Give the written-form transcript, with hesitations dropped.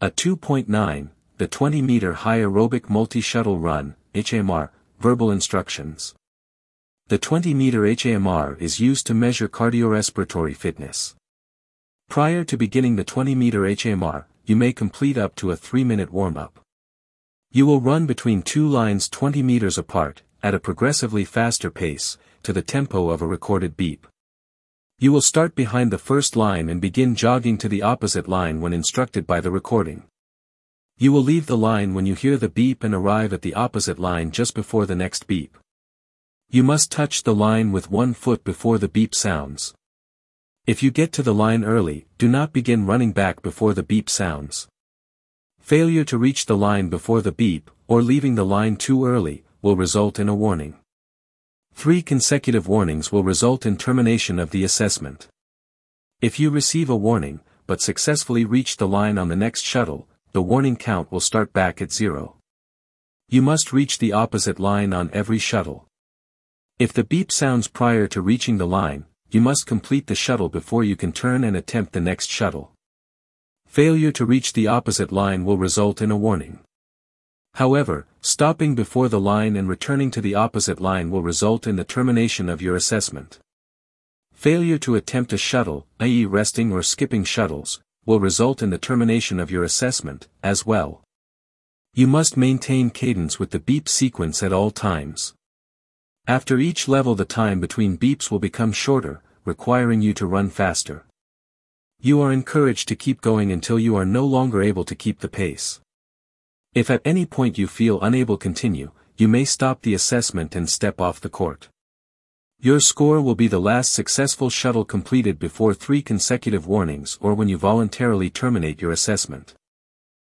A 2.9, the 20-meter high aerobic multi-shuttle run, HAMR, verbal instructions. The 20-meter HAMR is used to measure cardiorespiratory fitness. Prior to beginning the 20-meter HAMR, you may complete up to a 3-minute warm-up. You will run between two lines 20 meters apart, at a progressively faster pace, to the tempo of a recorded beep. You will start behind the first line and begin jogging to the opposite line when instructed by the recording. You will leave the line when you hear the beep and arrive at the opposite line just before the next beep. You must touch the line with 1 foot before the beep sounds. If you get to the line early, do not begin running back before the beep sounds. Failure to reach the line before the beep, or leaving the line too early, will result in a warning. 3 consecutive warnings will result in termination of the assessment. If you receive a warning, but successfully reach the line on the next shuttle, the warning count will start back at 0. You must reach the opposite line on every shuttle. If the beep sounds prior to reaching the line, you must complete the shuttle before you can turn and attempt the next shuttle. Failure to reach the opposite line will result in a warning. However, stopping before the line and returning to the opposite line will result in the termination of your assessment. Failure to attempt a shuttle, i.e. resting or skipping shuttles, will result in the termination of your assessment, as well. You must maintain cadence with the beep sequence at all times. After each level the time between beeps will become shorter, requiring you to run faster. You are encouraged to keep going until you are no longer able to keep the pace. If at any point you feel unable to continue, you may stop the assessment and step off the court. Your score will be the last successful shuttle completed before 3 consecutive warnings or when you voluntarily terminate your assessment.